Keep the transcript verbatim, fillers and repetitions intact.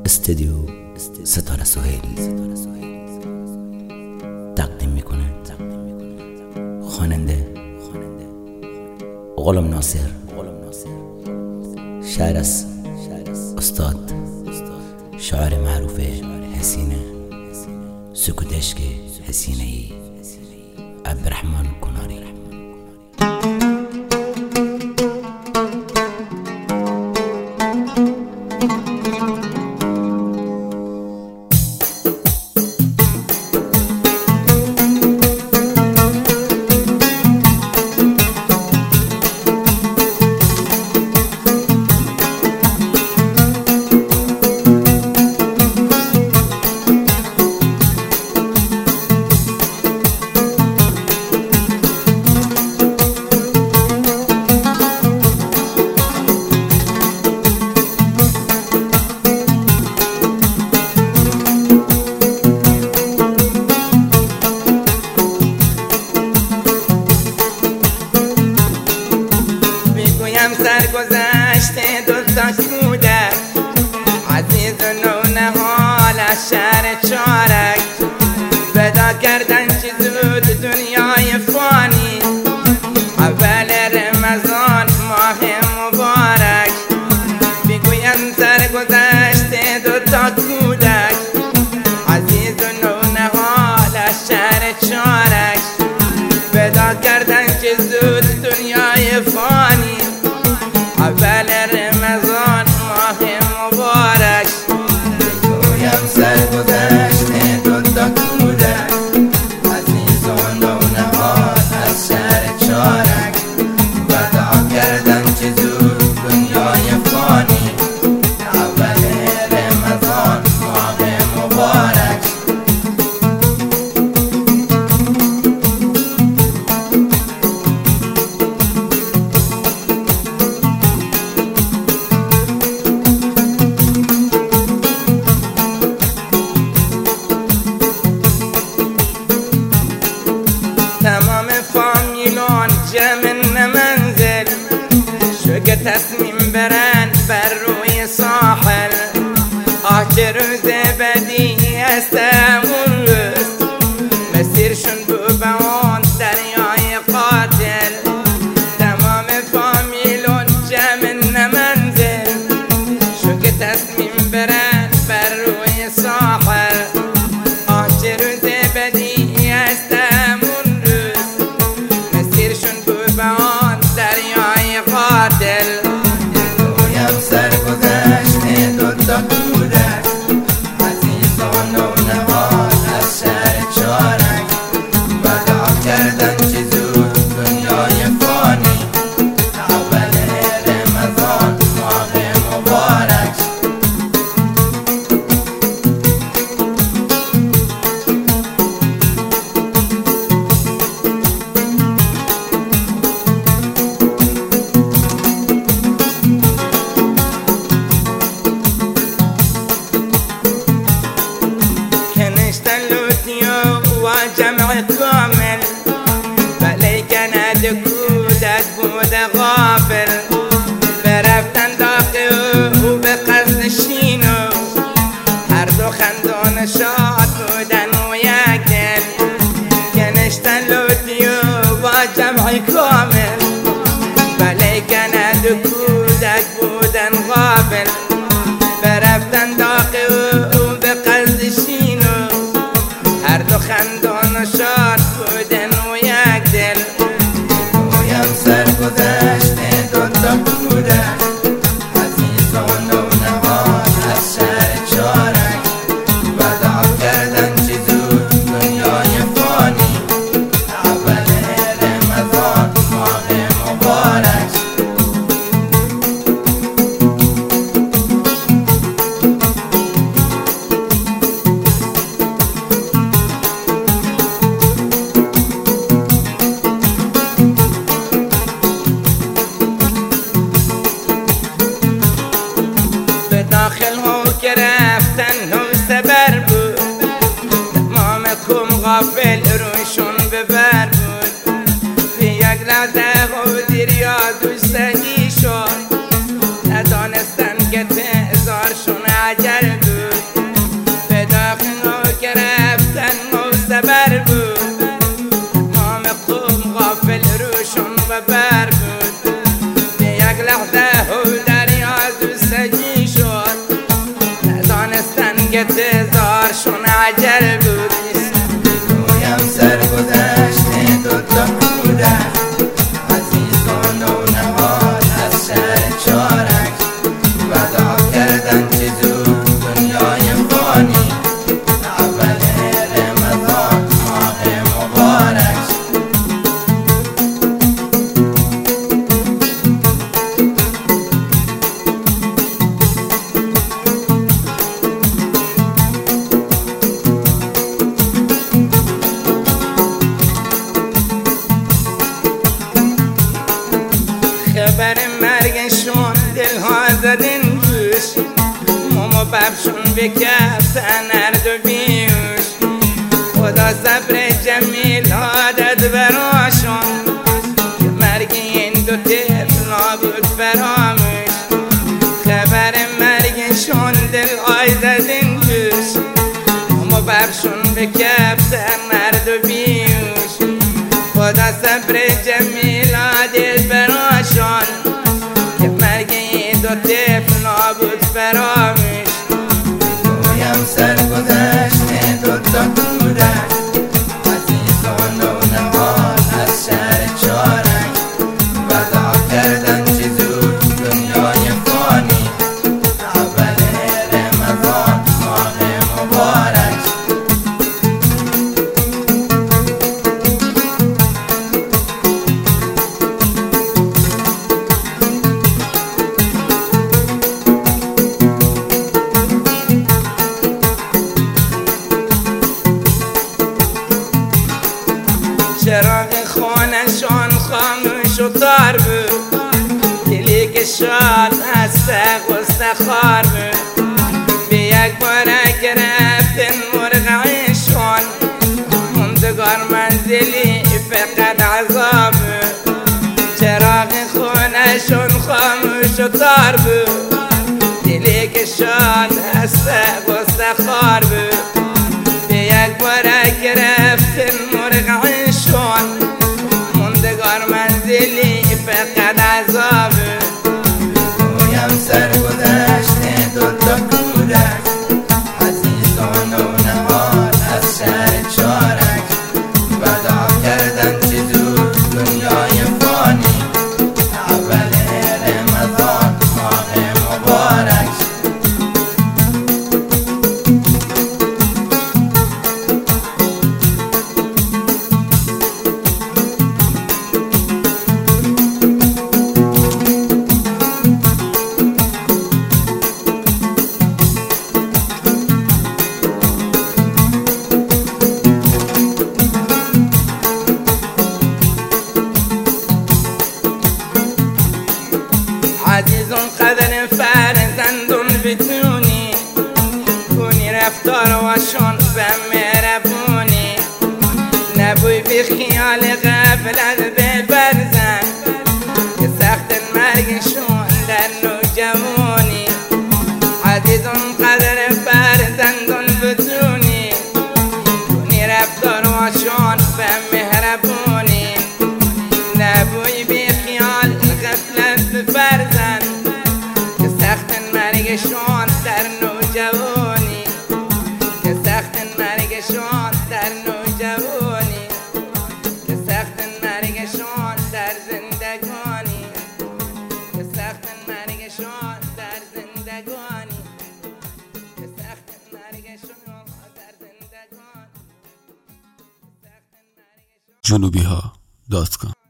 استودیو ستاره سهیل تقدیم میکنه خواننده غلام ناصر، شعر از استاد شاعر معروف حسینه سکوتشک حسینه‌ای عبدالرحمن کناری. سرگذشته دوتا کودک عزیز و نونهال از شهر چارک ودا کردن چه زود دنیای فانی اول رمضان ماه مبارک. بگویم سرگذشته دوتا کودک عزیز و نونهال از شهر چارک ودا کردن چه زود دنیای فانی اول رمضان ماه مبارک. بگویم سرگذشته دوتا کودک عزیز و نونهال از شهر چارک ودا کردن چه زود دنیای فانی اول رمضان ماه مبارک. تمام فامیلان جمع منزل شوق تصمیم برن بر روی ساحل. آه چه روز بدی است اون روز مسیرشون بو به اون دریای قاتل. تمام فامیلان جمع منزل شوق تصمیم برن بر روی ساحل. آه چه روز بدی است بگویم سرگذشته دوتا کودک عزیز و نونهال از شهر چارک ودا کردن چه زود دنیای فانی اول رمضان ماه مبارک. جمع كامل بلي كان دكودك بود غافل برفتن داقي وبقصد الشينو هر دو خندون شاد بودن وياك دل كنشتن لوتيو وجمع كامل بلي كان دكودك بودن غافل برفتن داقي وبقصد الشينو هر دو خندان شاد بودن و یک دل. بگویم سرگذشته دوتا کودک عزیز و نونهال از شهر چارک ودا کردن چه زود دنیای فانی اول رمضان ماه مبارک. داخل هو گرفتن هو سبر بود تمامکم غافل روشون ببر بود به یک لحظه و دریا دوستگی شد ندانستن که تعذارشون عجل بود. که تزارشون عجل بود گویم سرگذشت دوتا کودک عزیزان و نهاد از شهر چارک ودا کردن چه زود دنیای فانی اول رمضان ماه مبارک خبر مرگشون دلها زدن گوش ماما ببشون بکفتن هر دو بیوش خدا صبر جمیل عادت براشون که مرگ این دو طفل نابود فراموش خبر مرگشون دلهای زدن گوش ماما ببشون بکفتن هر دو بیوش خدا صبر جمیل عادت براشون که مرگ این دو طفل نابود فراموش گویم سرگذشت دوتا کودک عزیزان و نهاد از شهر چارک ودا کردن چه زود دنیای فانی اول رمضان ماه مبارک چراغ خانشان خاموش و تار بود دلی که شاد هسته غستخوار بود به یک بارک رفتن مرغعشان مندگار منزلی فقط عذاب بود چراغ خانشان خاموش و تار بود دلی که شاد هسته غستخوار بود به یک بارک رفتن مرغعشان مندگار منزلی فقط عذابه گویم سرگذشت دوتا کودک عزیزان و نهاد از شهر چارک ودا کردن چه زود دنیای فانی اول رمضان ماه مبارک عزیزون قدر فرزندون بدونی کنی رفتار واشون به مهربونی نبوی بی خیال غفلت به فرزند که سخت مرگشون در نوجوانی عزیزون قدر فرزندون بدونی کنی رفتار واشون به مهربونی نبوی بی خیال غفلت به فرزند که سخت مرگشون در نوجوانی که سخت مرگشون در نوجوانی که سخت مرگشون در زندگانی که سخت مرگشون در زندگانی که سخت مرگشون در زندگانی جنوبی ها دات کام